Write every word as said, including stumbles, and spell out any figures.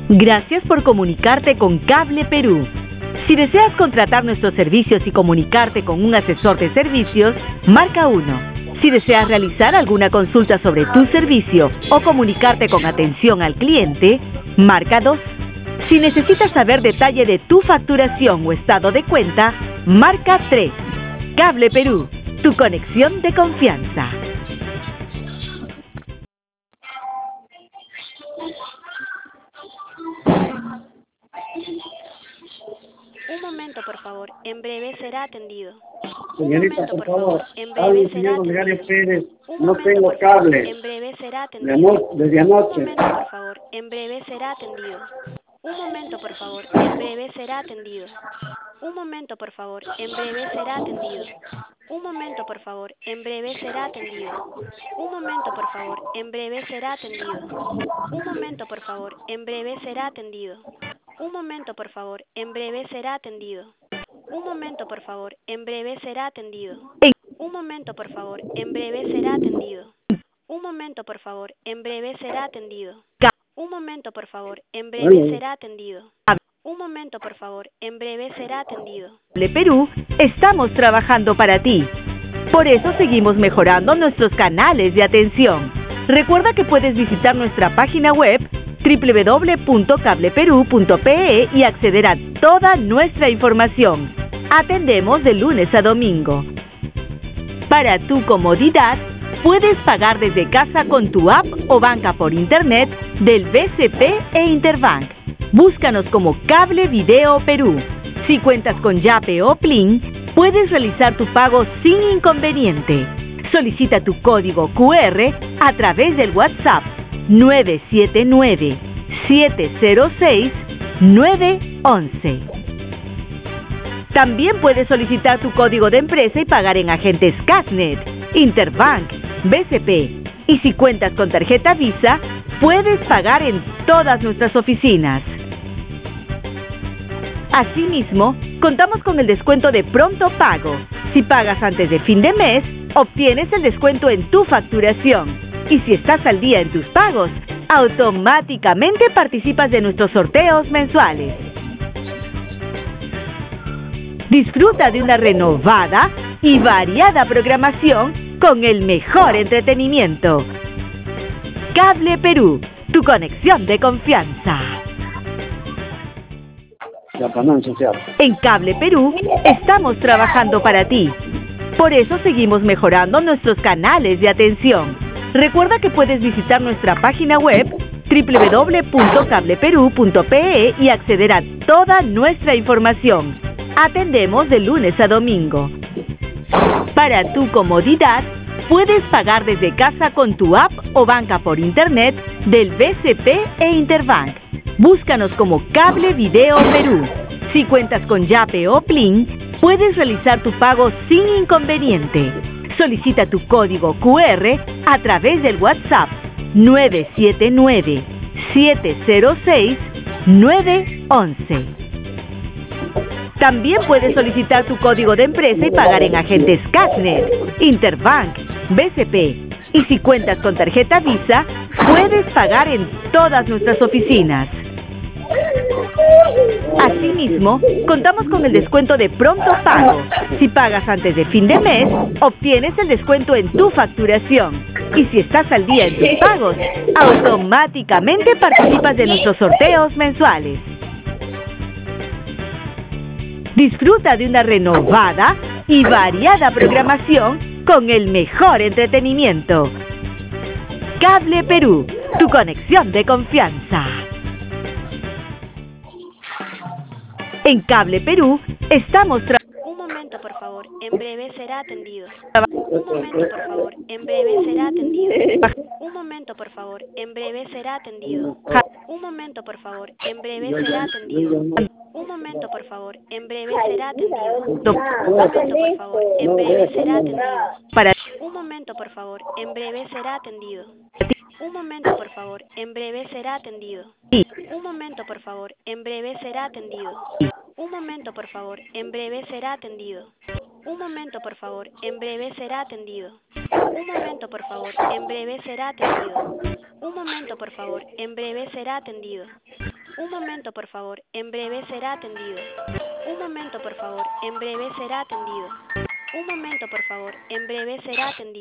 Gracias por comunicarte con Cable Perú. Si deseas contratar nuestros servicios y comunicarte con un asesor de servicios, marca uno. Si deseas realizar alguna consulta sobre tu servicio o comunicarte con atención al cliente, marca dos. Si necesitas saber detalle de tu facturación o estado de cuenta, marca tres. Cable Perú, tu conexión de confianza. Un momento, por favor. En breve será atendido. Señorita, momento, por por favor, favor. En hable breve el será señor atendido. Olegario Pérez. Un No momento, tengo por favor. cable. En breve será De atendido. ano- desde Un anoche. momento, por favor. En breve será atendido. Un momento, por favor. En breve será atendido. Un momento, por favor. En breve será atendido. Un momento, por favor. En breve será atendido. Un momento, por favor. En breve será atendido. Un momento, por favor. En breve será atendido. Un momento, por favor. En breve será atendido. Un momento, por favor. En breve será atendido. Un momento, por favor. En breve será atendido. Un momento, por favor. En breve será atendido. Un momento, por favor. En breve Bueno, será atendido. Un momento, por favor. En breve será atendido. Cable Perú, estamos trabajando para ti. Por eso seguimos mejorando nuestros canales de atención. Recuerda que puedes visitar nuestra página web doble u doble u doble u punto cable perú punto pe e y acceder a toda nuestra información. Atendemos de lunes a domingo. Para tu comodidad, puedes pagar desde casa con tu app o banca por internet del B C P e Interbank. Búscanos como Cable Video Perú. Si cuentas con Yape o Plin, puedes realizar tu pago sin inconveniente. Solicita tu código cu erre a través del WhatsApp nueve siete nueve, siete cero seis, nueve once. También puedes solicitar tu código de empresa y pagar en agentes Casnet, Interbank, B C P. Y si cuentas con tarjeta Visa, puedes pagar en todas nuestras oficinas. Asimismo, contamos con el descuento de pronto pago. Si pagas antes de fin de mes, obtienes el descuento en tu facturación. Y si estás al día en tus pagos, automáticamente participas de nuestros sorteos mensuales. Disfruta de una renovada y variada programación con el mejor entretenimiento. Cable Perú, tu conexión de confianza. ya para no ensuciar. En Cable Perú, estamos trabajando para ti. Por eso seguimos mejorando nuestros canales de atención. Recuerda que puedes visitar nuestra página web doble u doble u doble u punto cable perú punto pe e y acceder a toda nuestra información. Atendemos de lunes a domingo. Para tu comodidad, puedes pagar desde casa con tu app o banca por internet del B C P e Interbank. Búscanos como Cable Video Perú. Si cuentas con Yape o Plin, puedes realizar tu pago sin inconveniente. Solicita tu código cu erre a través del WhatsApp nueve siete nueve, siete cero seis, nueve once. También puedes solicitar tu código de empresa y pagar en agentes Casnet, Interbank, B C P. Y si cuentas con tarjeta Visa, puedes pagar en todas nuestras oficinas. Asimismo, contamos con el descuento de pronto pago. Si pagas antes de fin de mes, obtienes el descuento en tu facturación. Y si estás al día en tus pagos, automáticamente participas de nuestros sorteos mensuales. Disfruta de una renovada y variada programación con el mejor entretenimiento. Cable Perú, tu conexión de confianza. En Cable Perú, estamos trabajando. Un momento, por favor. En breve será atendido. Un momento, por favor. En breve será atendido. Un momento, por favor. En breve será atendido. Un momento, por favor. En breve será atendido. Un momento, por favor. En breve será atendido. Un momento, por favor. En breve será atendido. Para Un momento, por favor. En breve será atendido. Un momento, por favor. En breve será atendido. ti. Un momento, por favor. En breve será atendido. Un momento, por favor. En breve será atendido. Un momento, por favor. En breve será atendido. Un momento, por favor. En breve será atendido. Un momento, por favor. En breve será atendido. Un momento, por favor. En breve será atendido. Un momento, por favor. En breve será atendido. Un momento, por favor. En breve será atendido.